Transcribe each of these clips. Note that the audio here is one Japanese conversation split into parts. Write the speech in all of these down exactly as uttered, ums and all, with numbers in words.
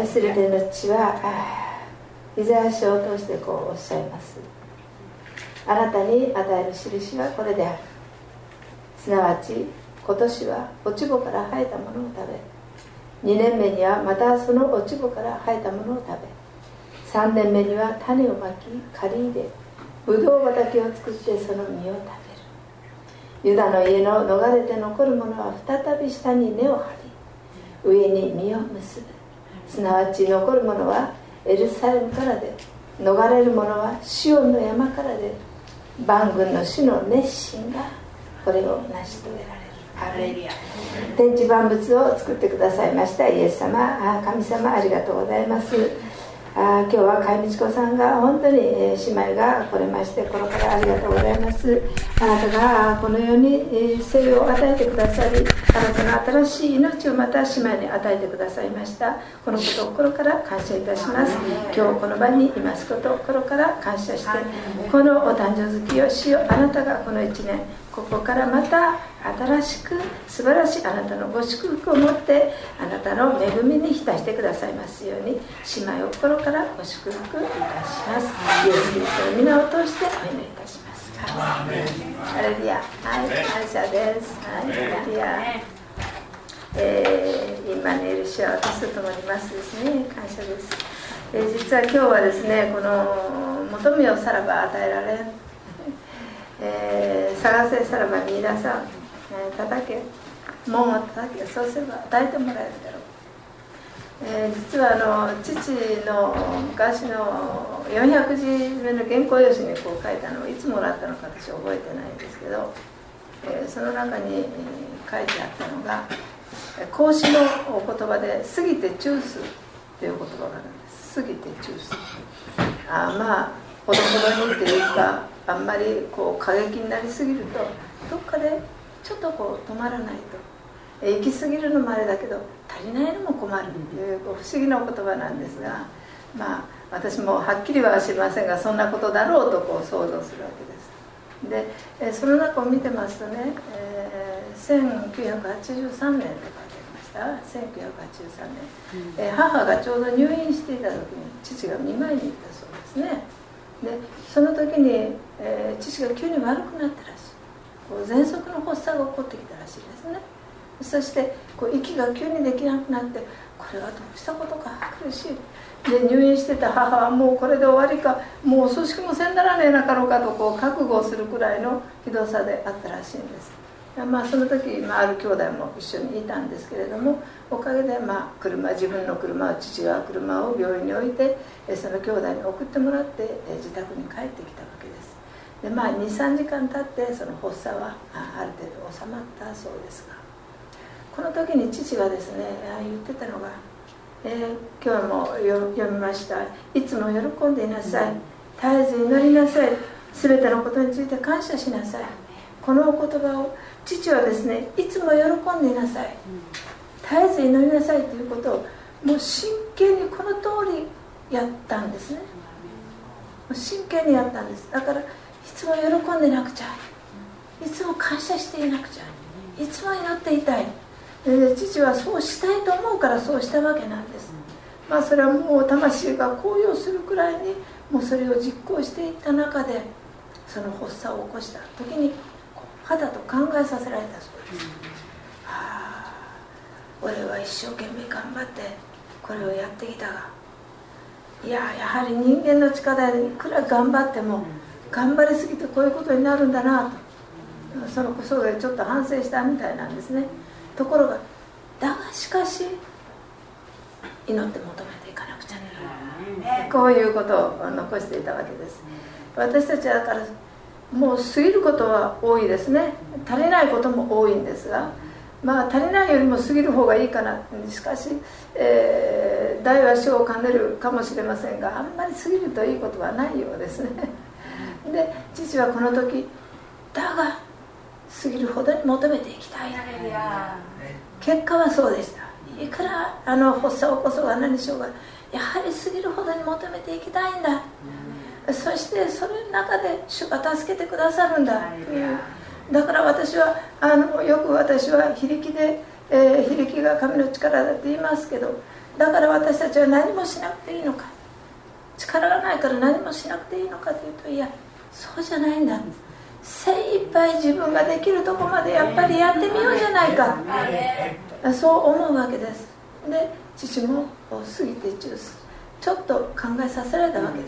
愛する天の父はイザヤ書を通してこうおっしゃいます。あなたに与える印はこれである。すなわち今年は落ち穂から生えたものを食べ、にねんめにはまたその落ち穂から生えたものを食べ、さんねんめには種をまき刈り入れ、ぶどう畑を作ってその実を食べる。ユダの家の逃れて残る者は再び下に根を張り、上に実を結ぶ。すなわち残る者はエルサレムからで、逃れる者はシオンの山からで、万軍の主の熱心がこれを成し遂げられる。ハレルヤ。天地万物を作ってくださいましたイエス様、神様ありがとうございます。あ今日は甲斐美智子さんが本当に、えー、姉妹が来れまして心からありがとうございます。あなたがこの世に、えー、生を与えてくださり、あなたの新しい命をまた姉妹に与えてくださいました。このことを心から感謝いたします。今日この場にいますことを心から感謝して、このお誕生月を主よ、あなたがこのいちねんここからまた新しく素晴らしいあなたのご祝福を持ってあなたの恵みに浸してくださいますように、姉妹を心からご祝福いたします。イエス・キリストの皆を通してお祈りいたします。ハレルヤ。はい、感謝です。はい、ハレルヤ。えー、今にいる主は私と共にいますですね。感謝です。えー、実は今日はですね、この求めよさらば与えられん、えー、探せさらば見出さん、えー、叩け門を叩け、そうすれば与えてもらえるだろう。えー、実はあの父の昔のよんひゃくじめの原稿用紙にこう書いたのをいつもらったのか私は覚えてないんですけど、えー、その中に、えー、書いてあったのが孔子のお言葉で過ぎて中枢という言葉があるんです。過ぎて中枢、あまあほどほどにというか、あんまりこう過激になりすぎるとどっかでちょっとこう止まらないと、行き過ぎるのもあれだけど足りないのも困るというこう不思議なお言葉なんですが、まあ私もはっきりは知りませんがそんなことだろうとこう想像するわけです。でその中を見てますとね、えー、せんきゅうひゃくはちじゅうさんねんと書いてありました。せんきゅうひゃくはちじゅうさんねん、うんえー、母がちょうど入院していた時に父が見舞いに行ったそうですね。でその時に、えー、父が急に悪くなったらしい。こう喘息の発作が起こってきたらしいですね。そしてこう息が急にできなくなって、これはどうしたことか苦しいで、入院してた母はもうこれで終わりか、もうお葬式もせんならねえなかろうかとこう覚悟をするくらいのひどさであったらしいんです。まあ、その時、まあ、ある兄弟も一緒にいたんですけれども、おかげで、まあ、車自分の車を父が車を病院に置いてその兄弟に送ってもらって自宅に帰ってきたわけです。で、まあ、にさんじかん経ってその発作はある程度収まったそうですが、この時に父がですね言ってたのが、えー、今日も読みました。いつも喜んでいなさい、絶えず祈りなさい、すべてのことについて感謝しなさい。このお言葉を父はですね、いつも喜んでいなさい、絶えず祈りなさいということをもう真剣にこの通りやったんですね。もう真剣にやったんです。だからいつも喜んでなくちゃ、いつも感謝していなくちゃ、いつも祈っていたい。で父はそうしたいと思うからそうしたわけなんです。まあそれはもう魂が高揚するくらいにもうそれを実行していった中で、その発作を起こした時に肌と考えさせられたそうです。はあ、俺は一生懸命頑張ってこれをやってきたが、いややはり人間の力でいくら頑張っても頑張りすぎてこういうことになるんだなと、そのことでちょっと反省したみたいなんですね。ところがだがしかし祈って求めていかなくちゃならない、こういうことを残していたわけです。私たちはだからもう過ぎることは多いですね。足りないことも多いんですが、まあ足りないよりも過ぎる方がいいかな。しかし、えー、大は小を兼ねるかもしれませんが、あんまり過ぎるといいことはないようですね。で父はこの時、だが過ぎるほどに求めていきたい、結果はそうでした。いくらあの発作を起こそうが何でしょうが、やはり過ぎるほどに求めていきたいんだ、そしてそれの中で主が助けてくださるんだという。だから私はあのよく私は非力で、えー、非力が神の力だって言いますけど、 だから私たちは何もしなくていいのか、力がないから何もしなくていいのかというと、いや、そうじゃないんだ。精一杯自分ができるとこまでやっぱりやってみようじゃないか、そう思うわけです。で、父も過ぎてちょっと考えさせられたわけです。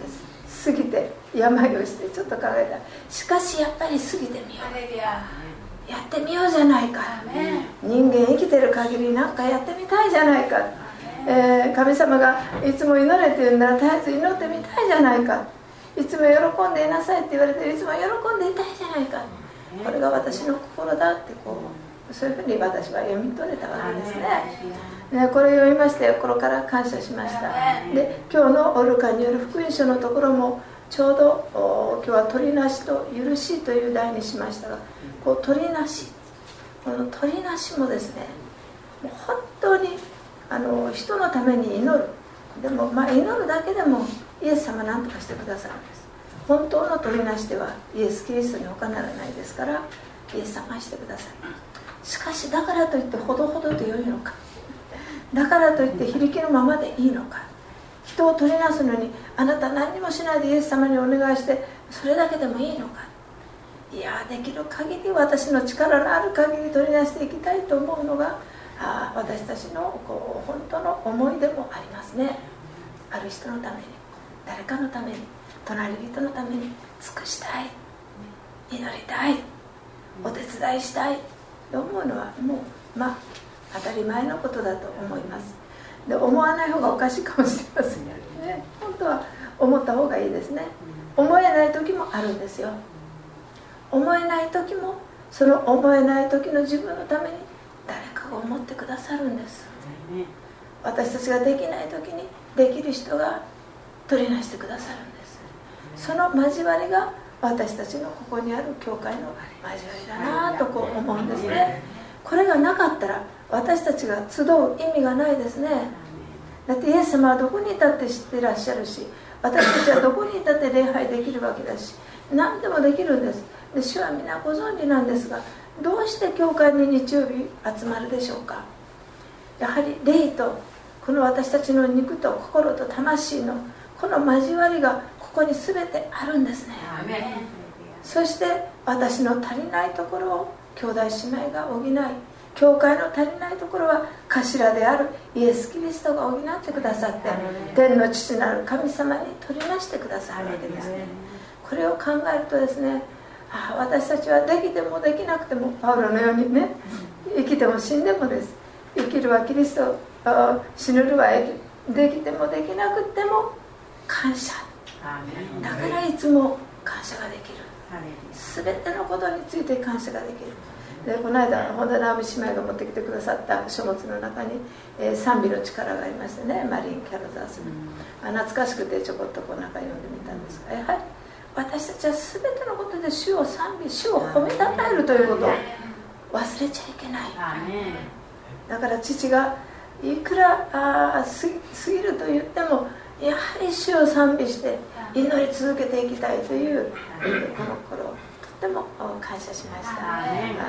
過ぎて病をしてちょっと考えた。しかしやっぱり過ぎてみよう、やってみようじゃないか。人間生きてる限りなんかやってみたいじゃないか、えー、神様がいつも祈れって言うんなら絶えず祈ってみたいじゃないか、いつも喜んでいなさいって言われていつも喜んでいたいじゃないか、これが私の心だってこう、そういうふうに私は読み取れたわけですね。ね、これを読みまして心から感謝しました。で、今日のルカによる福音書のところもちょうど今日は取りなしと許しという題にしましたが、こう取りなし、この取りなしもですね、もう本当にあの人のために祈る。でも、まあ、祈るだけでもイエス様何とかしてくださるんです。本当の取りなしではイエス・キリストに他ならないですから、イエス様してください。しかしだからといってほどほどで良いのか、だからといって非力のままでいいのか、人を取りなすのにあなた何にもしないでイエス様にお願いしてそれだけでもいいのか。いや、できる限り私の力のある限り取りなしていきたいと思うのが、あ私たちのこう本当の思いでもありますね。ある人のために、誰かのために、隣人のために尽くしたい、祈りたい、お手伝いしたいと思うのはもうまあ当たり前のことだと思います。で、思わない方がおかしいかもしれませんね。本当は思った方がいいですね。思えない時もあるんですよ。思えない時も、その思えない時の自分のために誰かが思ってくださるんです。私たちができない時にできる人が取りなしてくださるんです。その交わりが私たちのここにある教会の交わりだなとこう思うんですね。これがなかったら私たちが集う意味がないですね。だってイエス様はどこにいたって知っていらっしゃるし、私たちはどこにいたって礼拝できるわけだし、何でもできるんです。で、主は皆ご存知なんですが、どうして教会に日曜日集まるでしょうか。やはり霊とこの私たちの肉と心と魂のこの交わりがここに全てあるんですね。そして私の足りないところを兄弟姉妹が補い、教会の足りないところは頭であるイエス・キリストが補ってくださって、天の父なる神様に取りなしてくださるわけですね。これを考えるとですね、ああ私たちはできてもできなくても、パウロのようにね、生きても死んでもです。生きるはキリスト、死ぬるは生きる。できてもできなくても感謝。だからいつも感謝ができる。すべてのことについて感謝ができる。で、この間本田直美姉妹が持ってきてくださった書物の中に、えー、賛美の力がありましてね、マリン・キャロザースの、うん、懐かしくてちょこっとこう中読んでみたんですが、やはり私たちはすべてのことで主を賛美、主を褒めたたえるということを忘れちゃいけない。だから父がいくらあ過ぎると言っても、やはり主を賛美して祈り続けていきたいというこの頃とっても感謝しました。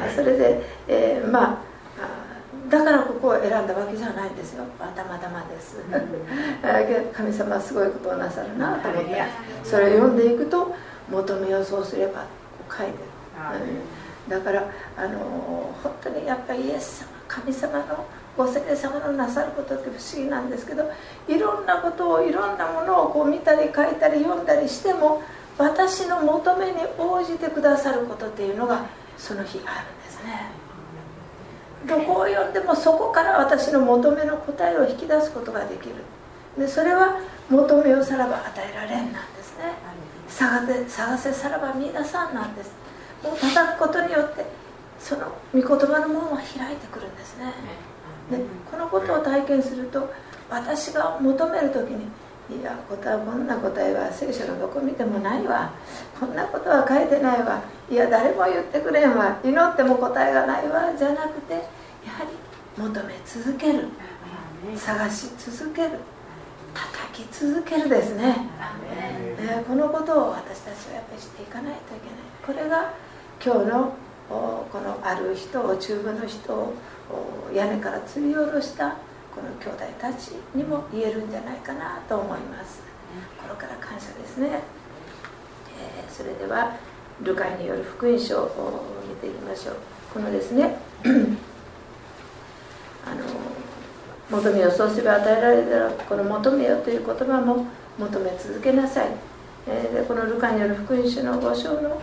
それで、えー、まあだからここを選んだわけじゃないんですよ。たまたまです神様はすごいことをなさるなと思って、それを読んでいくと、求めようそうすればこう書いてる、うん、だからあの本当にやっぱりイエス様、神様のご聖霊様のなさることって不思議なんですけど、いろんなことをいろんなものをこう見たり書いたり読んだりしても、私の求めに応じてくださることっていうのがその日あるんですね。どこを読んでもそこから私の求めの答えを引き出すことができる。でそれは求めよさらば与えられんなんですね。探せ、探せさらば見出さんなんです。もう叩くことによってその御言葉の門は開いてくるんですね。でこのことを体験すると、私が求めるときに、いや答えこんな答えは聖書のどこ見てもないわ、こんなことは書いてないわ、いや誰も言ってくれんわ、祈っても答えがないわじゃなくて、やはり求め続ける、探し続ける、叩き続けるですね。えー、このことを私たちはやっぱりしていかないといけない。これが今日のこのある人を、中部の人を屋根から吊り下ろしたこの兄弟たちにも言えるんじゃないかなと思います。心から感謝ですね。えー、それではルカによる福音書を見ていきましょう。このですねあの求めよそうすれば与えられたら、この求めよという言葉も求め続けなさい。えー、でこのルカによる福音書のご章の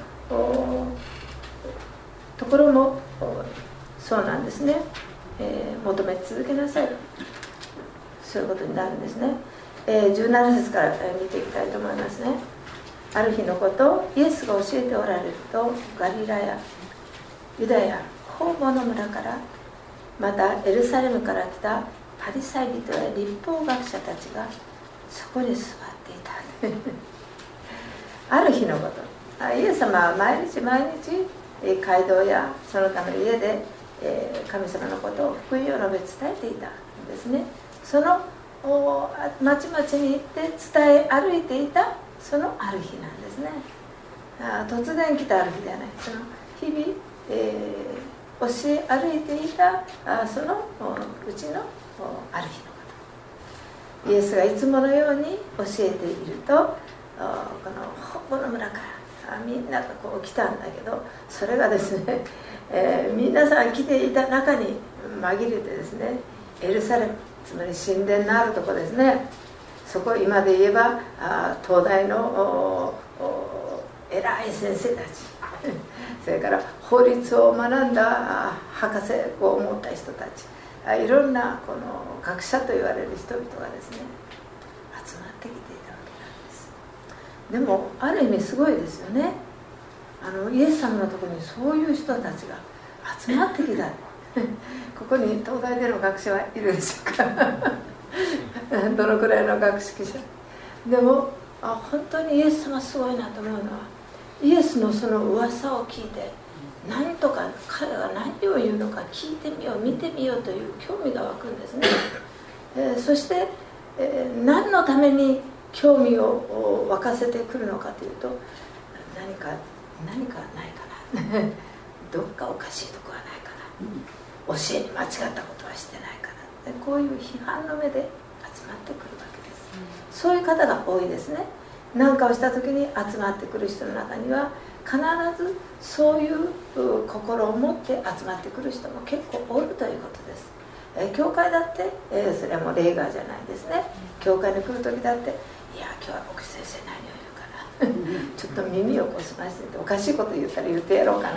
ところもそうなんですね。えー、求め続けなさい、そういうことになるんですね。えー、じゅうなな節から見ていきたいと思いますね。ある日のことをイエスが教えておられると、ガリラヤ、ユダヤ、ホーボの村から、またエルサレムから来たパリサイ人や律法学者たちがそこに座っていたある日のこと、イエス様は毎日毎日街道やその他の家で神様のことを福音を述べ伝えていたんですね。その町々に行って伝え歩いていたそのある日なんですね。あ突然来たある日ではない、その日々、えー、教え歩いていたあそのうちのある日のこと、イエスがいつものように教えていると、このホボの村からみんながこう来たんだけど、それがですね、えー、皆さん来ていた中に紛れてですね、エルサレム、つまり神殿のあるところですね、そこ今で言えばあ東大の偉い先生たちそれから法律を学んだ博士号を持った人たち、いろんなこの学者と言われる人々がですね集まってきていたわけなんです。でもある意味すごいですよね。あのイエス様のところにそういう人たちが集まってきたここに東大での学者はいるでしょうかどのくらいの学識者でも、あ本当にイエス様すごいなと思うのは、イエスのその噂を聞いて何とか彼が何を言うのか聞いてみよう見てみようという興味が湧くんですね。えー、そして、えー、何のために興味を湧かせてくるのかというと、何か何かないかなどっかおかしいとこはないかな、教えに間違ったことはしてないかな、でこういう批判の目で集まってくるわけです。そういう方が多いですね。何かをした時に集まってくる人の中には必ずそういう心を持って集まってくる人も結構おるということです。えー、教会だって、えー、それはもう例外じゃないですね。教会に来る時だって、いや今日は牧師先生何を言うかなちょっと耳をこすましておかしいこと言ったら言ってやろうかな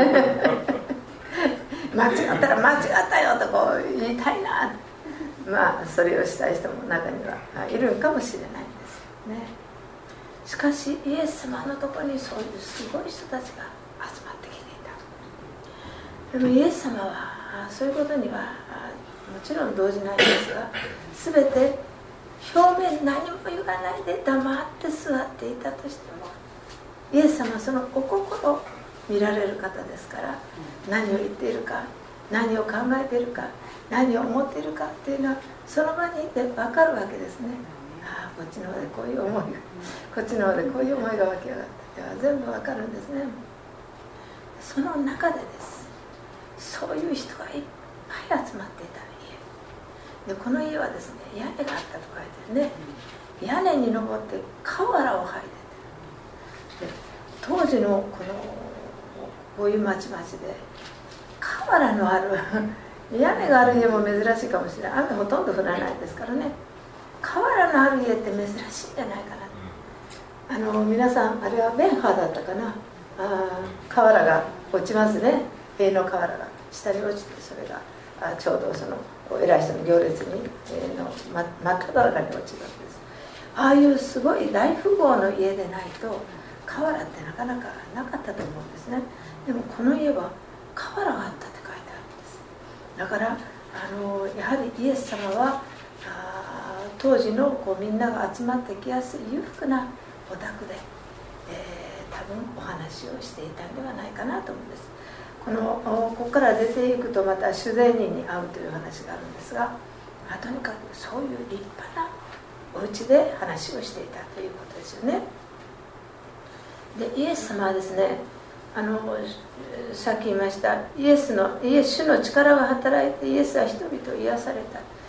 間違ったら間違ったよとこう言いたいな、まあそれをしたい人も中にはいるかもしれないんですよね。しかしイエス様のところにそういうすごい人たちが集まってきていた。でもイエス様はそういうことにはもちろん動じないんですが、全て表面何も言わないで黙って座っていたとしても、イエス様はそのお心を見られる方ですから、何を言っているか、何を考えているか、何を思っているかっていうのはその場にいて分かるわけですね。ああこっちの方でこういう思いが、こっちの方でこういう思いが湧き上がって全部分かるんですね。その中でです、そういう人がいっぱい集まっていた家で、この家はですね屋根があったと書いてるね。屋根に登って瓦を剥いでて、で当時のこのこういう町々で瓦のある屋根がある家も珍しいかもしれない。雨ほとんど降らないですからね。瓦のある家って珍しいんじゃないかな。あの皆さんあれはベンハーだったかな、あ瓦が落ちますね。塀の瓦が下に落ちて、それがあちょうどその偉い人の行列に、えー、の真っ只中に落ちるわけです。ああいうすごい大富豪の家でないと瓦ってなかなかなかったと思うんですね。でもこの家は瓦があったって書いてあるんです。だからあのやはりイエス様はあ当時のこうみんなが集まってきやすい裕福なお宅で、えー、多分お話をしていたんではないかなと思うんです。このここから出ていくとまた主税人に会うという話があるんですが、まあ、とにかくそういう立派なお家で話をしていたということですよね。でイエス様はですね、あのさっき言いましたイエスのイエス主の力が働いてイエスは人々を癒された。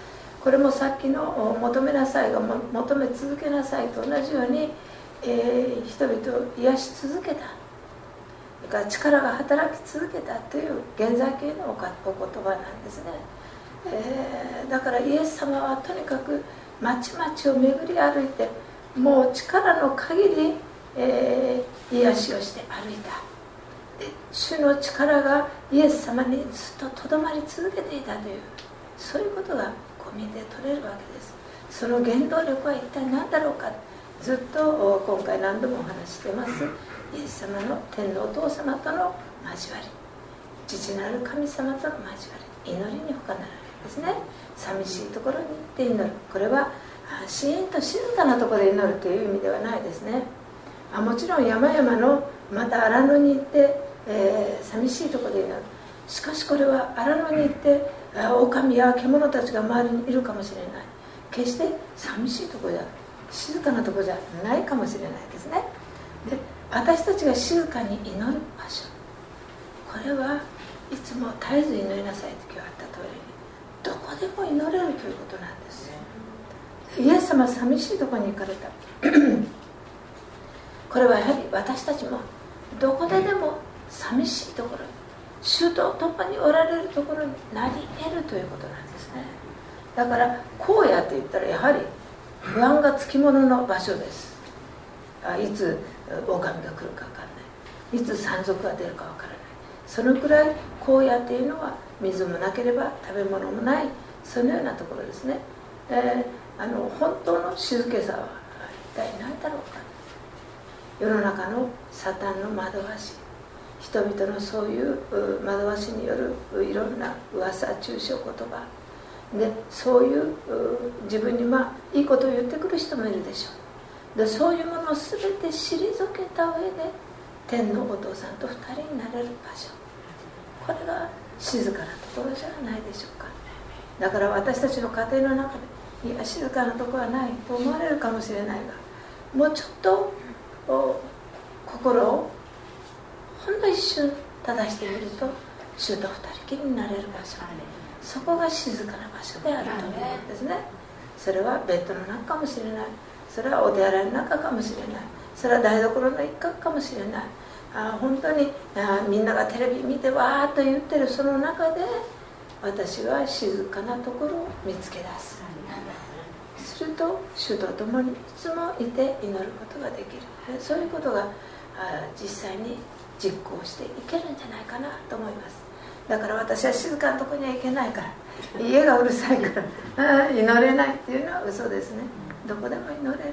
これもさっきの求めなさいが求め続けなさいと同じように、えー、人々を癒し続けた、それから力が働き続けたという現在形のお言葉なんですね。えー、だからイエス様はとにかく町々を巡り歩いて、もう力の限り、えー、癒しをして歩いた。で、主の力がイエス様にずっととどまり続けていたという、そういうことがこう見て取れるわけです。その原動力は一体何だろうか、ずっと今回何度もお話しています。イエス様の天のお父様との交わり、父なる神様との交わり、祈りに他ならないですね。寂しいところに行って祈る、これはシーンと静かなところで祈るという意味ではないですね。あもちろん山々のまた荒野に行って、えー、寂しいところで祈る。しかしこれは荒野に行って狼や獣たちが周りにいるかもしれない。決して寂しいところじゃ、静かなところじゃないかもしれないですね。で、私たちが静かに祈る場所、これはいつも絶えず祈りなさいと今日あった通りに、どこでも祈れるということなんです。イエス様は寂しいところに行かれたこれはやはり私たちもどこででも寂しいところに、主と共におられるところになり得るということなんですね。だから荒野といったらやはり不安がつきものの場所です。あいつ狼が来るか分からない、いつ山賊が出るか分からない。そのくらい荒野というのは水もなければ食べ物もない、そのようなところですね。えー、あの本当の静けさは一体何だろうか。世の中のサタンの惑わし、人々のそういう惑わしによるいろんな噂、中傷言葉で、そういう自分にまあいいことを言ってくる人もいるでしょう。でそういうものを全て退けた上で天のお父さんと二人になれる場所、これが静かなところじゃないでしょうか。だから私たちの家庭の中で、いや静かなところはないと思われるかもしれないが、もうちょっと心をほんの一瞬正してみると、主と二人きりになれる場所、そこが静かな場所であるということですね。それはベッドの中かもしれない、それはお手洗いの中かもしれない、それは台所の一角かもしれない。あ本当にあみんながテレビ見てわーっと言ってるその中で、私は静かなところを見つけ出す。すると主と共にいつもいて祈ることができる。そういうことがあ実際に実行していけるんじゃないかなと思います。だから私は静かなところには行けないから、家がうるさいから祈れないっていうのは嘘ですね。どこでも祈れるんです。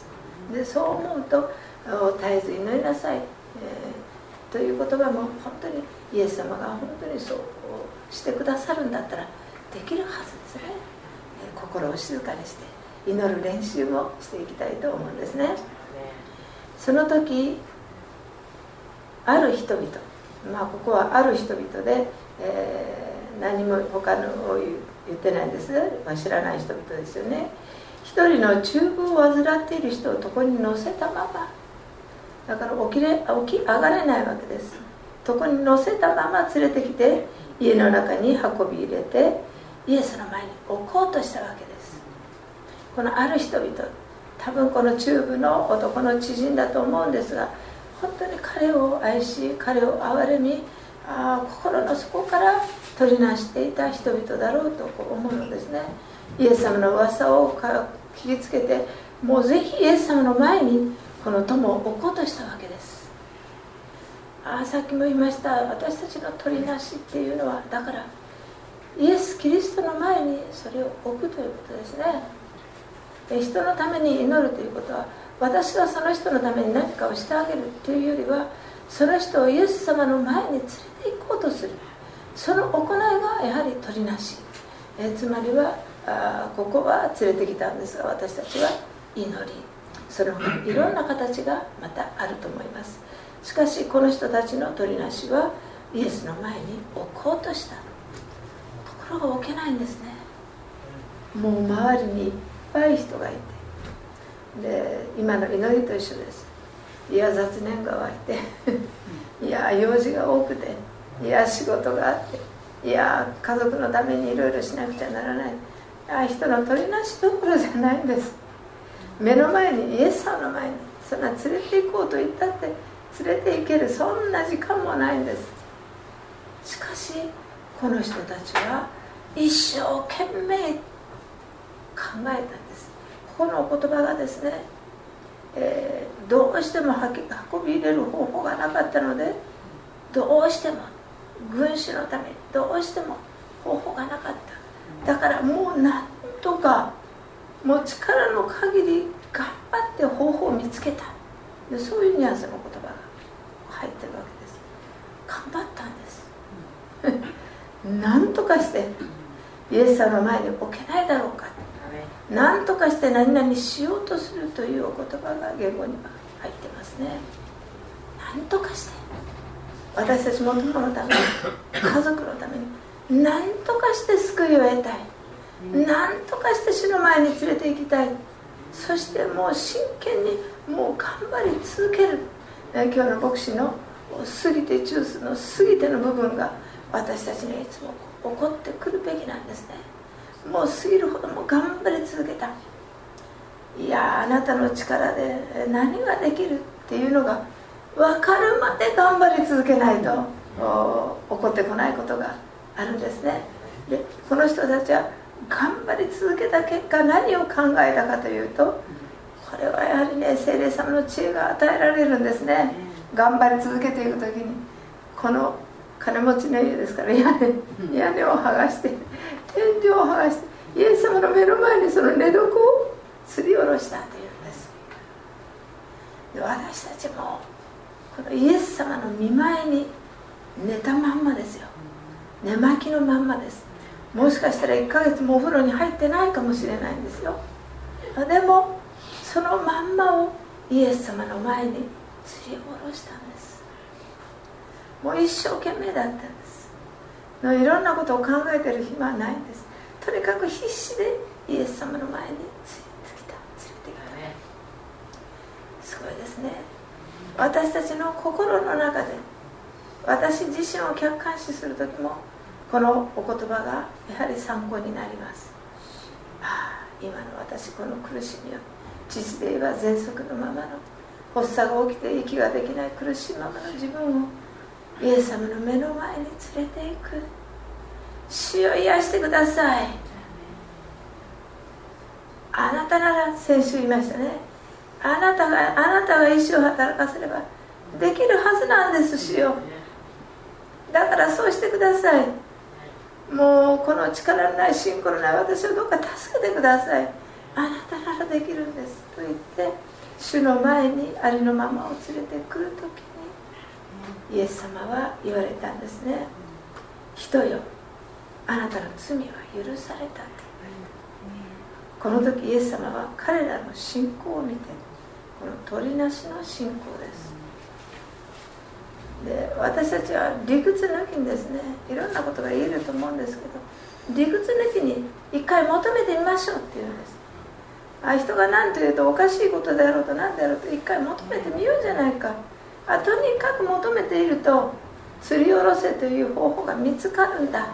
でそう思うと絶えず祈りなさい、えー、という言葉も本当にイエス様が本当にそうしてくださるんだったらできるはずですね。えー、心を静かにして祈る練習もしていきたいと思うんですね。その時ある人々、まあここはある人々で、えー、何も他のを言ってないんです、まあ、知らない人々ですよね。一人の中風を患っている人を床に乗せたまま、だから起きれ起き上がれないわけです。床に乗せたまま連れてきて家の中に運び入れてイエスの前に置こうとしたわけです。このある人々、多分この中部の男の知人だと思うんですが、本当に彼を愛し彼を憐れみ、あ心の底から取りなしていた人々だろうと思うのですね。イエス様の噂を聞きつけて、もうぜひイエス様の前にこの友を置こうとしたわけです。あさっきも言いました、私たちの取りなしっていうのは、だからイエス・キリストの前にそれを置くということですね。人のために祈るということは、私がその人のために何かをしてあげるというよりは、その人をイエス様の前に連れて行こうとする、その行いがやはり取りなし、えつまりはあここは連れてきたんですが、私たちは祈り、その他にいろんな形がまたあると思います。しかしこの人たちの取りなしはイエスの前に置こうとした、ところが置けないんですね。もう周りにいっぱい人がいて、で今の祈りと一緒です。いや雑念が湧いていや用事が多くて、いや仕事があって、いや家族のためにいろいろしなくちゃならない、 あ人の取りなしどころじゃないんです。目の前にイエス様の前にそんな連れて行こうと言ったって連れて行けるそんな時間もないんです。しかしこの人たちは一生懸命考えたんです。このお言葉がですね、えー、どうしても運び入れる方法がなかったので、どうしても群衆のためにどうしても方法がなかった。だからもうなんとかもう力の限り頑張って方法を見つけた。でそういうニュアンスの言葉が入ってるわけです。頑張ったんですなんとかしてイエス様の前に置けないだろうか、なんとかして何々しようとするというお言葉が言語には入ってますね。なんとかして私たちも友のために家族のためになんとかして救いを得たい、なんとかして主の前に連れて行きたい。そしてもう真剣にもう頑張り続ける。今日の牧師の過ぎて中枢の過ぎての部分が私たちにいつも起こってくるべきなんですね。もう過ぎるほども頑張り続けた。いやあなたの力で何ができるっていうのが分かるまで頑張り続けないと起こってこないことがあるんですね。でこの人たちは頑張り続けた結果何を考えたかというと、これはやはりね聖霊様の知恵が与えられるんですね。頑張り続けていくときにこの金持ちの家ですから屋根、屋根を剥がして天井を剥がしてイエス様の目の前にその寝床を吊り下ろしたというんです。で私たちもこのイエス様の御前に寝たまんまですよ。寝巻きのまんまです。もしかしたらいっかげつもお風呂に入ってないかもしれないんですよ。でもそのまんまをイエス様の前に吊り下ろしたんです。もう一生懸命だったんです。のいろんなことを考えてる暇はないんです。とにかく必死でイエス様の前に連れてきた連れてきた。すごいですね。私たちの心の中で私自身を客観視するときもこのお言葉がやはり参考になります。ああ今の私この苦しみを父で言えば喘息のままの発作が起きて息ができない苦しいままの自分をイエス様の目の前に連れていく。主を癒してください。あなたなら先週言いましたね。あなたがあなたが意志を働かせればできるはずなんです。主よだからそうしてください。もうこの力のない信仰のない私をどうか助けてください。あなたならできるんですと言って主の前にありのままを連れてくるときにイエス様は言われたんですね。人よあなたの罪は許された。この時イエス様は彼らの信仰を見てこの取りなしの信仰です。で私たちは理屈抜きにですねいろんなことが言えると思うんですけど、理屈抜きに一回求めてみましょうっていうんです。あ人が何と言うとおかしいことであろうと何であろうと一回求めてみようじゃないか。あとにかく求めていると吊り下ろせという方法が見つかるんだ。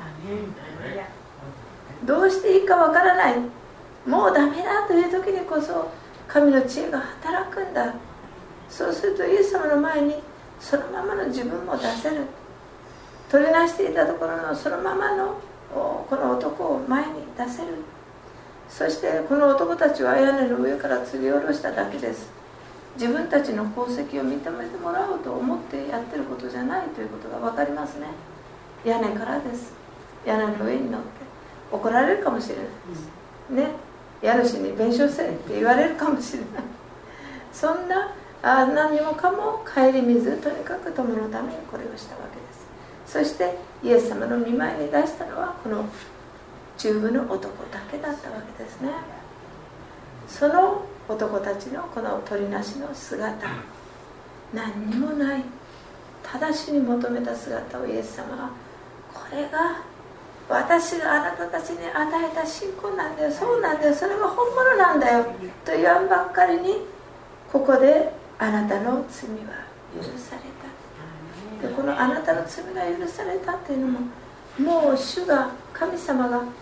どうしていいかわからない、もうダメだという時にこそ神の知恵が働くんだ。そうするとイエス様の前にそのままの自分も出せる。取りなしていたところのそのままのこの男を前に出せる。そしてこの男たちは屋根の上から吊り下ろしただけです。自分たちの功績を認めてもらおうと思ってやってることじゃないということが分かりますね。屋根からです。屋根の上に乗って怒られるかもしれないですね。家主に弁償せって言われるかもしれない。そんなあ何もかも顧みずとにかく友のためにこれをしたわけです。そしてイエス様の御前に出したのはこの中部の男だけだったわけですね。その男たちのこの取りなしの姿、何にもないただしに求めた姿をイエス様はこれが私があなたたちに与えた信仰なんだよ、そうなんだよ、それが本物なんだよと言わんばっかりにここであなたの罪は許された。でこのあなたの罪が許されたっていうのももう主が神様が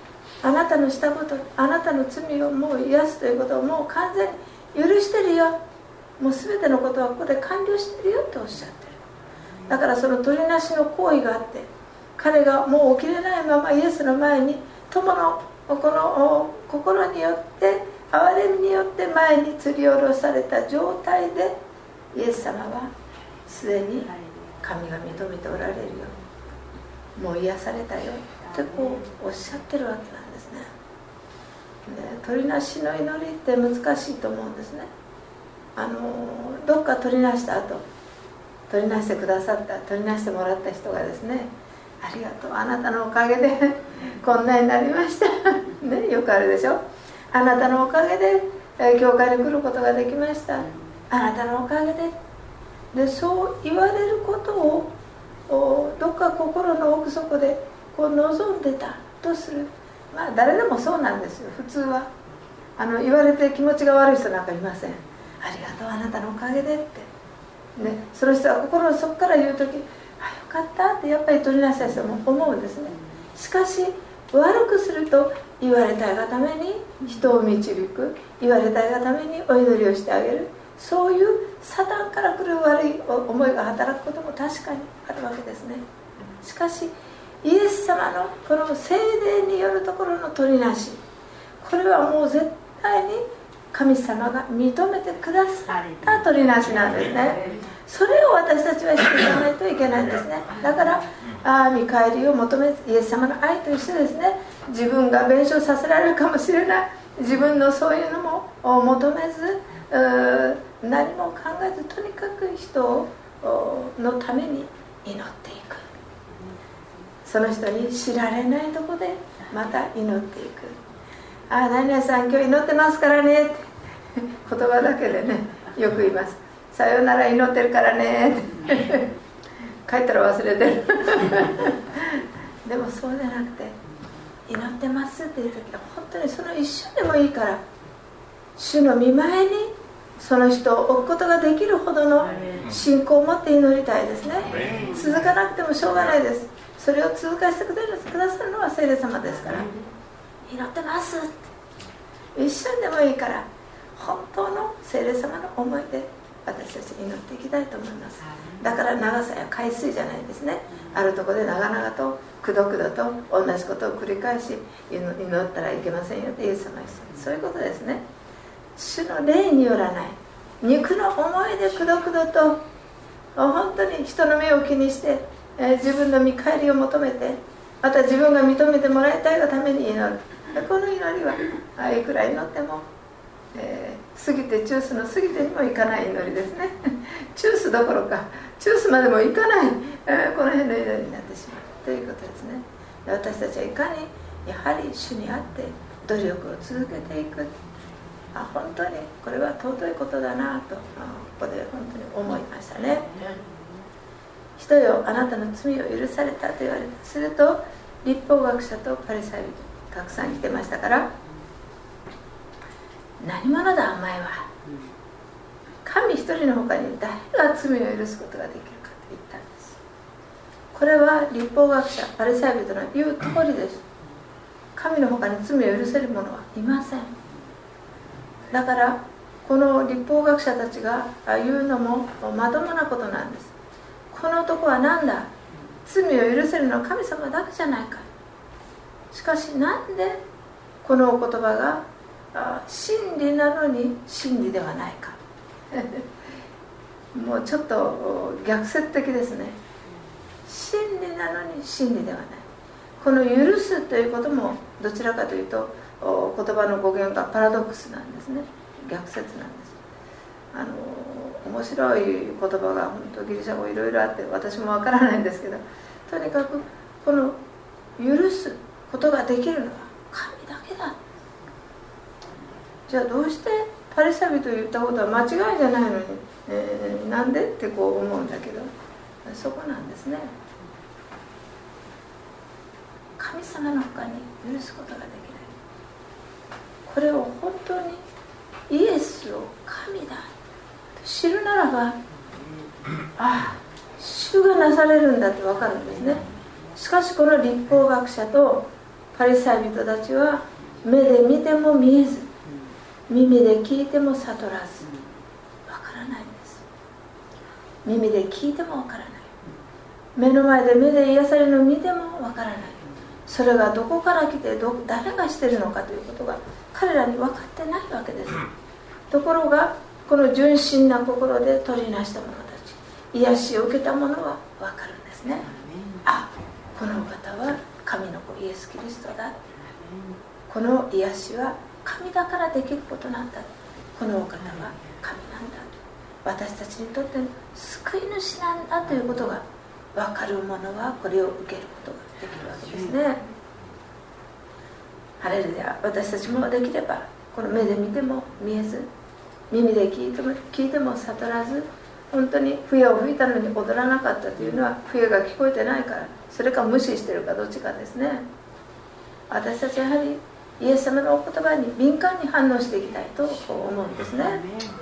あなたのしたこと、あなたの罪をもう癒すということをもう完全に許してるよ、もう全てのことはここで完了してるよっておっしゃってる。だからその取りなしの行為があって、彼がもう起きれないままイエスの前に友のこの心によって憐れみによって前に吊り下ろされた状態で、イエス様はすでに神が認めておられるよ、もう癒されたよってこうおっしゃってるわけなんですね。で、取りなしの祈りって難しいと思うんですね。あのどっか取りなした後、取りなしてくださった、取りなしてもらった人がですね、ありがとう、あなたのおかげでこんなになりましたね、よくあるでしょ。あなたのおかげで教会に来ることができました、あなたのおかげで。で、そう言われることをどっか心の奥底でこう望んでたとする。まあ誰でもそうなんですよ、普通は。あの言われて気持ちが悪い人なんかいません。ありがとう、あなたのおかげでって、ね、その人は心の底から言うとき、あ、よかったってやっぱり取りなした人も思うんですね。しかし悪くすると、言われたいがために人を導く、言われたいがためにお祈りをしてあげる、そういうサタンから来る悪い思いが働くことも確かにあるわけですね。しかしイエス様のこの聖霊によるところの取りなし、これはもう絶対に神様が認めてくださった取りなしなんですね。それを私たちはしていかないといけないんですね。だからあ見返りを求めず、イエス様の愛と一緒ですね。自分が弁償させられるかもしれない、自分のそういうのも求めず、何も考えず、とにかく人のために祈っていく。その人に知られないところでまた祈っていく。あ、何々さん今日祈ってますからねって言葉だけでね、よく言います。さよなら祈ってるからねって帰ったら忘れてるでもそうじゃなくて、祈ってますっていう時は本当にその一瞬でもいいから、主の御前にその人を置くことができるほどの信仰を持って祈りたいですね。続かなくてもしょうがないです。それを通過してくださるのは聖霊様ですから、祈ってますって一瞬でもいいから、本当の聖霊様の思いで私たち祈っていきたいと思います。だから長さや回数じゃないですね。あるところで長々とくどくどと同じことを繰り返し祈ったらいけませんよってイエス様は言って、そういうことですね。主の霊によらない、肉の思いでくどくどと本当に人の目を気にして、えー、自分の見返りを求めて、また自分が認めてもらいたいがために祈る。この祈りはいくら祈っても、えー、過ぎてチュースの過ぎてにもいかない祈りですねチュースどころかチュースまでもいかない、えー、この辺の祈りになってしまうということですね。私たちはいかにやはり主にあって努力を続けていく。あ、本当にこれは尊いことだなと、ここで本当に思いましたね。人よ、あなたの罪を許されたと言われたすると、律法学者とパリサイ人たくさん来てましたから、何者だお前は、神一人の他に誰が罪を許すことができるかと言ったんです。これは律法学者パリサイ人の言う通りです。神の他に罪を許せる者はいません。だからこの律法学者たちが言うのもまともなことなんです。この男は何だ、罪を許せるのは神様だけじゃないか。しかしなんでこのお言葉が真理なのに真理ではないかもうちょっと逆説的ですね。真理なのに真理ではない。この許すということもどちらかというと言葉の語源がパラドックスなんですね。逆説なんです。あの面白い言葉が本当ギリシャ語いろいろあって私もわからないんですけど、とにかくこの許すことができるのは神だけだ。じゃあどうしてパリサイ人と言ったことは間違いじゃないのに、えー、なんでってこう思うんだけど、そこなんですね。神様の他に許すことができない。これを本当にイエスを神だと知るならば、ああ主がなされるんだって分かるんですね。しかしこの律法学者とパリサイ人たちは目で見ても見えず、耳で聞いても悟らず、わからないんです。耳で聞いてもわからない、目の前で目で癒されるのを見てもわからない。それがどこから来てど誰がしているのかということが彼らに分かってないわけです。ところがこの純真な心で取りなした者たち、癒しを受けた者は分かるんですね。あ、このお方は神の子イエス・キリストだ、この癒しは神だからできることなんだ、このお方は神なんだ、私たちにとっての救い主なんだということが分かる者はこれを受けることができるわけですね。ハレルヤ。私たちもできればこの目で見ても見えず、耳で聞いても聞いても悟らず、本当に笛を吹いたのに踊らなかったというのは笛が聞こえてないから、それか無視してるかどっちかですね。私たちはやはりイエス様のお言葉に敏感に反応していきたいと思うんですね。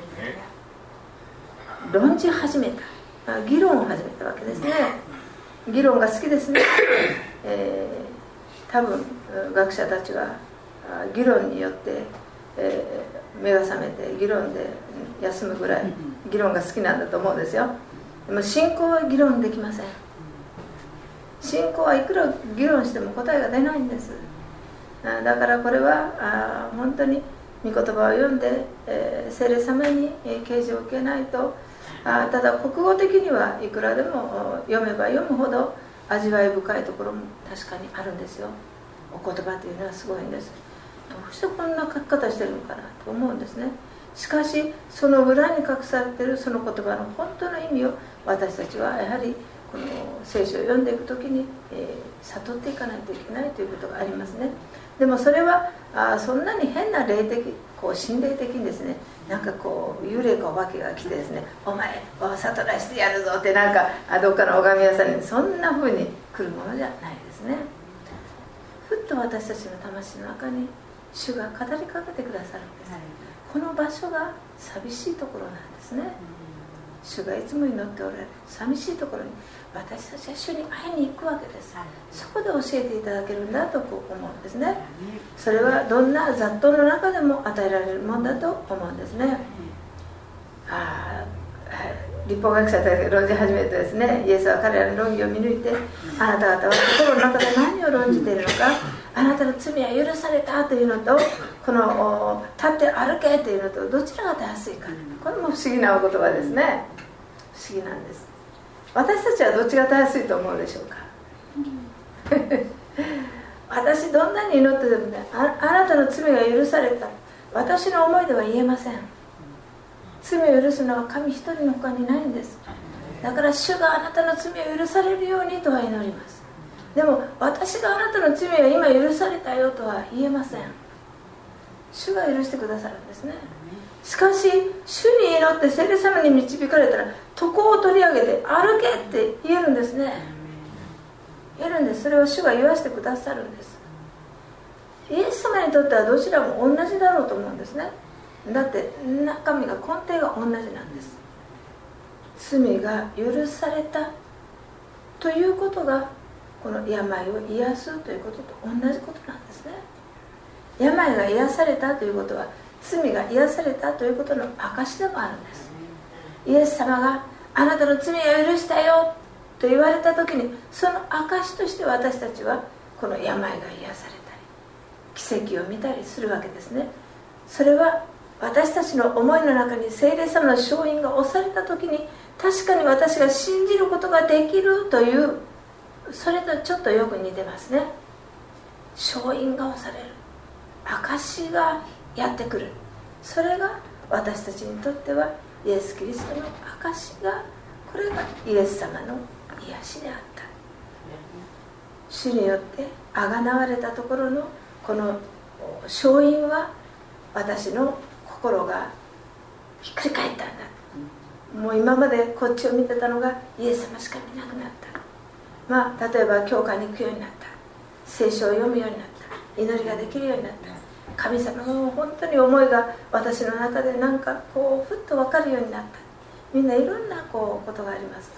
論じ始めた、議論を始めたわけですね。議論が好きですね、えー、多分学者たちは議論によって、えー、目が覚めて議論で休むぐらい議論が好きなんだと思うんですよ。でも信仰は議論できません。信仰はいくら議論しても答えが出ないんです。だからこれはあ本当に御言葉を読んで、えー、聖霊様に啓示を受けないと、あただ国語的にはいくらでも読めば読むほど味わい深いところも確かにあるんですよ。お言葉というのはすごいんです。どうしてこんな書き方してるのかなと思うんですね。しかしその裏に隠されているその言葉の本当の意味を私たちはやはりこの聖書を読んでいくときに、えー、悟っていかないといけないということがありますね。でもそれはあそんなに変な霊的こう心霊的にですね、なんかこう幽霊かお化けが来てですね、お前を悟らしてやるぞってなんかどっかの拝み屋さんにそんな風に来るものじゃないですね。ふっと私たちの魂の中に主が語りかけてくださるんです、はい、この場所が寂しいところなんですね、うん、主がいつも祈っておられる寂しいところに私たちは主に会いに行くわけです、はい、そこで教えていただけるんだとこう思うんですね。それはどんな雑踏の中でも与えられるものだと思うんですね。あ立法学者たちが論じ始めてですね、イエスは彼らの論議を見抜いて、あなた方は心の中で何を論じているのか、あなたの罪は許されたというのと、この立って歩けというのとどちらがたやすいか、これも不思議なお言葉ですね。不思議なんです。私たちはどっちがたやすいと思うでしょうか。私どんなに祈っててもね、 あ, あなたの罪が許された、私の思いでは言えません。罪を許すのは神一人の他にないんです。だから主があなたの罪を許されるようにとは祈ります。でも私があなたの罪は今許されたよとは言えません。主が許してくださるんですね。しかし主に祈って聖霊様に導かれたら床を取り上げて歩けって言えるんですね。言えるんです。それを主が言わせてくださるんです。イエス様にとってはどちらも同じだろうと思うんですね。だって中身が根底が同じなんです。罪が許されたということがこの病を癒すということと同じことなんですね。病が癒されたということは罪が癒されたということの証でもあるんです。イエス様があなたの罪を許したよと言われた時に、その証として私たちはこの病が癒されたり奇跡を見たりするわけですね。それは私たちの思いの中に聖霊様の勝因が押された時に、確かに私が信じることができるという、それとちょっとよく似てますね。勝因が押される、証がやってくる、それが私たちにとってはイエス・キリストの証が、これがイエス様の癒しであった。主によってあがなわれたところのこの勝因は、私の心がひっくり返ったんだ、もう今までこっちを見てたのがイエス様しか見なくなった。まあ、例えば教会に行くようになった、聖書を読むようになった、祈りができるようになった、神様の本当に思いが私の中でなんかこうふっと分かるようになった。みんないろんなこうことがありますが、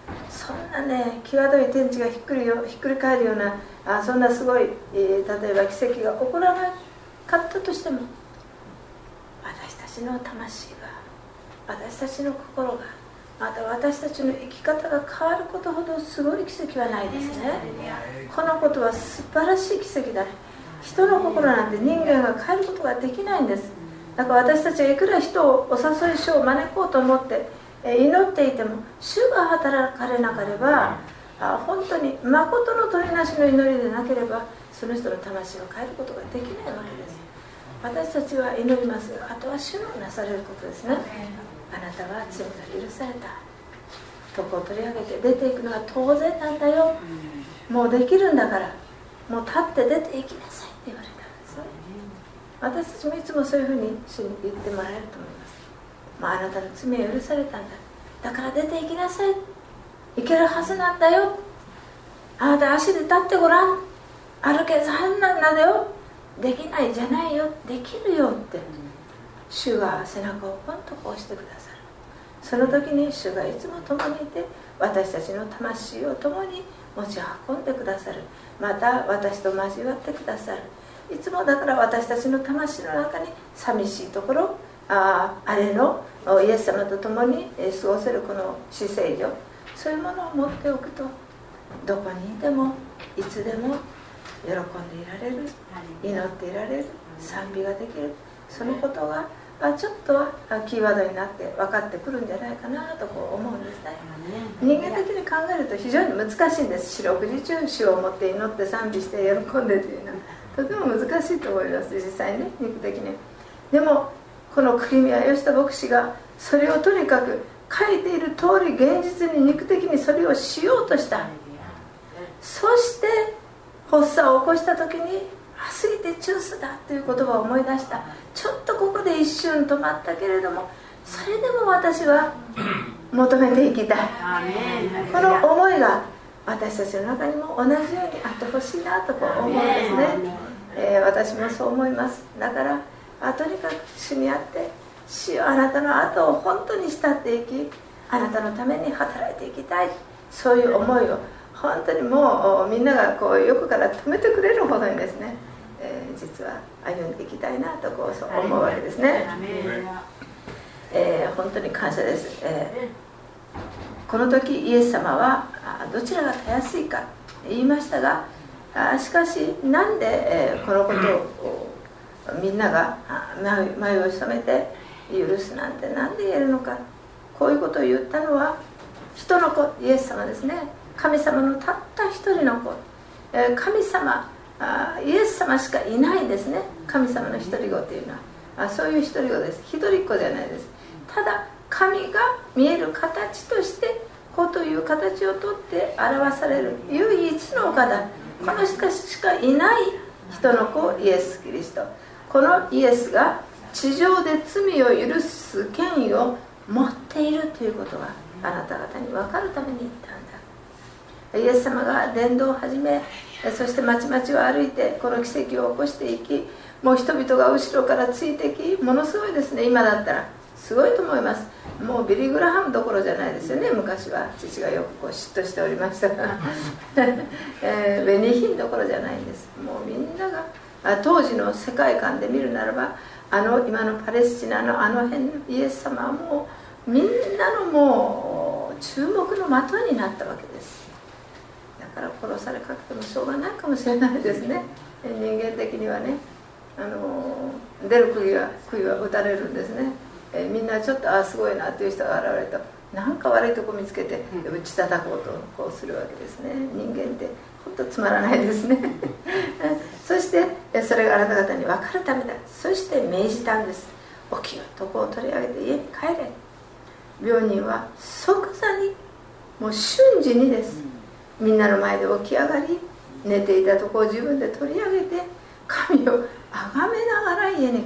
そんなね際どい天地がひっくりよひっくり返るようなあそんなすごい、えー、例えば奇跡が起こらなかったとしても、私たちの魂が、私たちの心が、また私たちの生き方が変わることほどすごい奇跡はないですね。このことは素晴らしい奇跡だ。人の心なんて人間が変えることができないんです。だから私たちはいくら人をお誘い書を招こうと思って祈っていても、主が働かれなければ、あ本当に誠の取りなしの祈りでなければ、その人の魂を変えることができないわけです。私たちは祈りますが、あとは主のなされることですね。あなたは罪が許された。徳を取り上げて出ていくのは当然なんだよ。もうできるんだから、もう立って出ていきなさいって言われたんですね。私たちもいつもそういうふうに主に言ってもらえると思います。まあ、あなたの罪は許されたんだ。だから出ていきなさい。いけるはずなんだよ。あなた足で立ってごらん。歩け残なんだよ。できないじゃないよ。できるよって。主が背中をポンとこう押してくださる。その時に主がいつも共にいて、私たちの魂を共に持ち運んでくださる。また私と交わってくださる。いつもだから私たちの魂の中に寂しいところ、あ, あれのイエス様と共に過ごせるこの死聖所、そういうものを持っておくと、どこにいてもいつでも喜んでいられる、祈っていられる、賛美ができる。そのことがちょっとはキーワードになって分かってくるんじゃないかなとこう思うんですね。人間的に考えると非常に難しいんです。四六時中主を持って祈って賛美して喜んでというのはとても難しいと思います、実際ね、肉的に。でもこの栗宮吉田牧師がそれをとにかく書いている通り現実に肉的にそれをしようとした。そして発作を起こした時に過ぎて中枢だという言葉を思い出した。ちょっとここで一瞬止まったけれども、それでも私は求めていきたい。この思いが私たちの中にも同じようにあってほしいなとこう思うんですね、えー、私もそう思います。だからあとにかく主にあって、主よあなたの後を本当に慕っていき、あなたのために働いていきたい、そういう思いを本当にもうみんながこう横から止めてくれるほどにですね、えー、実は歩んでいきたいなとこうそう思うわけですね、えー、本当に感謝です、えー、この時イエス様はどちらがたやすいか言いましたが、しかしなんで、えー、このことをみんなが眉を潜めて許すなんてなんで言えるのか。こういうことを言ったのは人の子イエス様ですね。神様のたった一人の子、神様イエス様しかいないんですね。神様の一人子というのはそういう一人子です。一人っ子じゃないです。ただ神が見える形として子という形をとって表される唯一のお方、この人しかいない人の子イエス・キリスト。このイエスが地上で罪を許す権威を持っているということがあなた方に分かるために言ったんだ。イエス様が伝道を始め、そして町々を歩いてこの奇跡を起こしていき、もう人々が後ろからついてき、ものすごいですね。今だったらすごいと思います。もうビリー・グラハムどころじゃないですよね。昔は父がよくこう嫉妬しておりましたが、えー、ベニーヒンどころじゃないんです。もうみんなが当時の世界観で見るならば、あの今のパレスチナのあの辺のイエス様はもうみんなのもう注目の的になったわけです。だから殺されかけてもしょうがないかもしれないですね。人間的にはね、あの出る杭は杭は打たれるんですね。えみんなちょっとあすごいなっていう人が現れると、なんか悪いとこ見つけて打ち叩こうとこうするわけですね。人間って本当つまらないですねそしてそれがあなた方に分かるためだ。そして命じたんです。起きよ、床を取り上げて家に帰れ。病人は即座に、もう瞬時にです、みんなの前で起き上がり、寝ていた床を自分で取り上げて神を崇めながら家に帰っていった。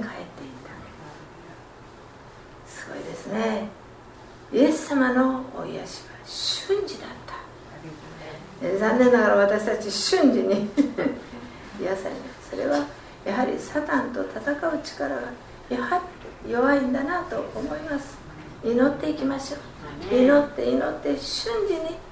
すごいですね。イエス様のお癒しは瞬時だった。残念ながら私たち瞬時に癒されない。それはやはりサタンと戦う力がやはり弱いんだなと思います。祈っていきましょう。祈って祈って瞬時に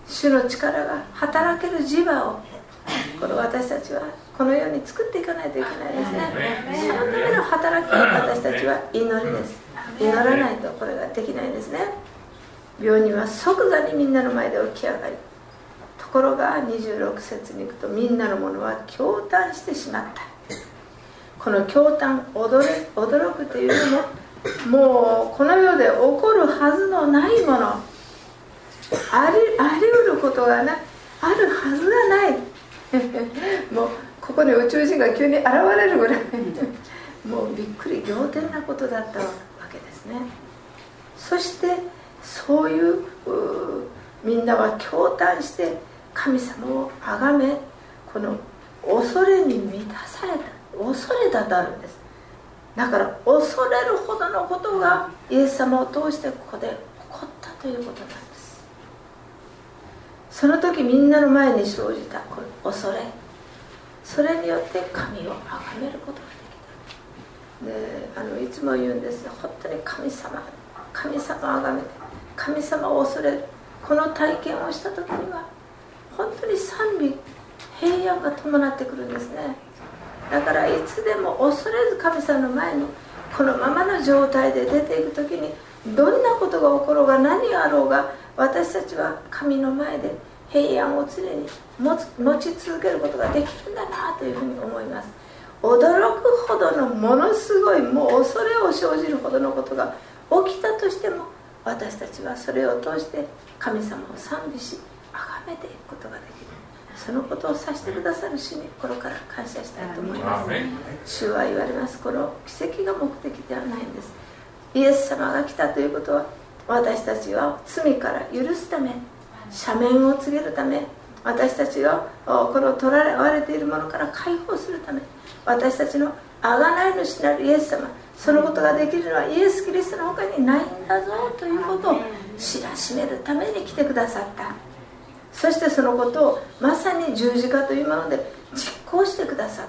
主の力が働ける磁場をこの私たちはこのように作っていかないといけないですね。そのための働きを私たちは祈りです。祈らないとこれができないですね。病人は即座にみんなの前で起き上がり、ところがにじゅうろく節に行くと、みんなのものは驚嘆してしまった。この驚嘆、驚く、驚くというのも、もうこの世で起こるはずのないもの、あり、あり得ることがなあるはずがないもうここに宇宙人が急に現れるぐらいもうびっくり仰天なことだったわけですね。そしてそういう、うみんなは驚嘆して神様を崇め、この恐れに満たされた、恐れたとあるんです。だから恐れるほどのことがイエス様を通してここで起こったということなんです。その時みんなの前に生じたこの恐れ、それによって神を崇めることができた。で、あのいつも言うんです。本当に神様神様を崇めて神様を恐れる、この体験をした時には本当に賛美、平安が伴ってくるんですね。だからいつでも恐れず神様の前にこのままの状態で出ていく時に、どんなことが起ころうが何があろうが、私たちは神の前で平安を常に持つ、持ち続けることができるんだなというふうに思います。驚くほどのものすごい、もう恐れを生じるほどのことが起きたとしても、私たちはそれを通して神様を賛美し崇めていくことができる。そのことをさせてくださる主に心から感謝したいと思います。主は言われます。この奇跡が目的ではないんです。イエス様が来たということは、私たちは罪から許すため、赦免を告げるため、私たちがこの囚われているものから解放するため、私たちの贖い主なるイエス様、そのことができるのはイエス・キリストの他にないんだぞということを知らしめるために来てくださった。そしてそのことをまさに十字架というもので実行してくださった。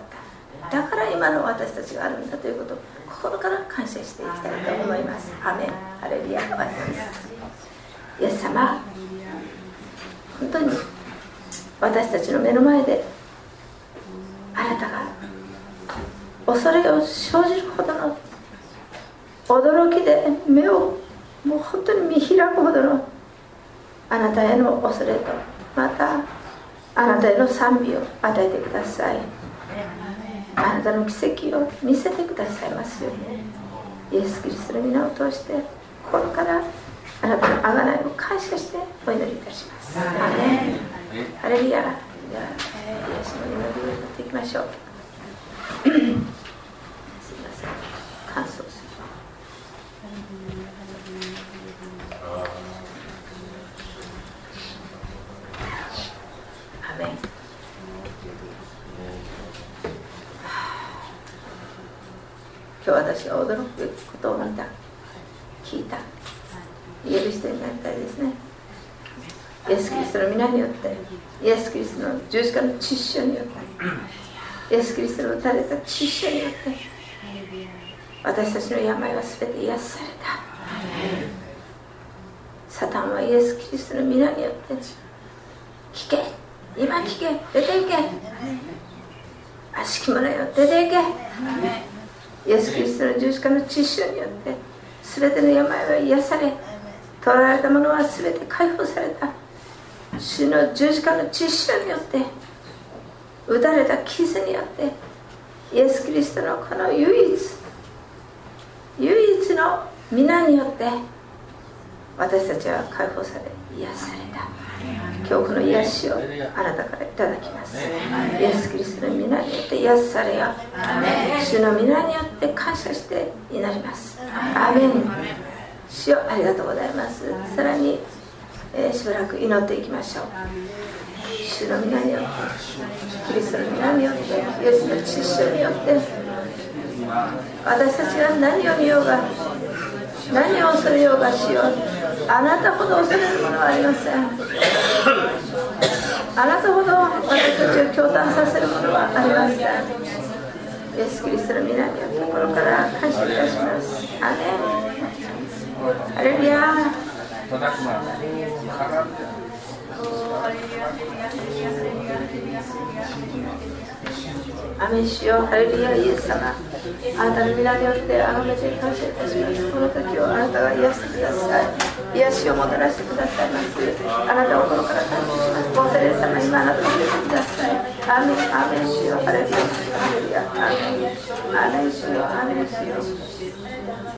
だから今の私たちがあるんだということを心から感謝していきたいと思います。アメン、ハレルヤ。イエス様、本当に私たちの目の前であなたが恐れを生じるほどの驚きで目をもう本当に見開くほどのあなたへの恐れと、またあなたへの賛美を与えてください。あなたの奇跡を見せてくださいますように、イエス・キリストの皆を通して心からあなたの贖いを感謝してお祈りいたします。アメン、ハレルヤ。ではイエスの祈りを祈っていきましょう。すみません、感想する。アメン。今日私が驚くべきことを見た、聞いた、言える人になりたいですね。イエス・キリストの皆によって、イエス・キリストの十字架の血潮によって、イエス・キリストの打たれた血潮によって、私たちの病は全て癒された。サタンはイエス・キリストの皆によって聞け、今聞け、出ていけ、悪しき者よ出ていけ。イエス・キリストの十字架の血潮によって全ての病は癒され、取られたものは全て解放された。主の十字架の血潮によって、打たれた傷によって、イエス・キリストのこの唯一唯一の皆によって私たちは解放され癒された。今日この癒しをあなたからいただきます。イエス・キリストの皆によって癒されよ。主の皆によって感謝して祈ります。アーメン。主よありがとうございます。さらに、えー、しばらく祈っていきましょう。主の皆によって、キリストの皆によって、イエスの血潮によって、私たちが何を見ようが何を恐れようが、しようあなたほど恐れるものはありません。あなたほど私たちを驚嘆させるものはありません。イエス・キリストの皆によって心から感謝いたします。アメン。ハレルヤ。 アメン主よ、ハレルヤ、イエス様、あなたの皆によってあがめて感謝いたします。この時をあなたが癒してください。癒しをもたらしてくださいます。あなたを心から感謝します。お聖霊様、今あなたを触れてください。アーメン、アーメン主よ、ハレルヤ、ハレルヤ、アーメン、アーメン主よ、アーメン主よ。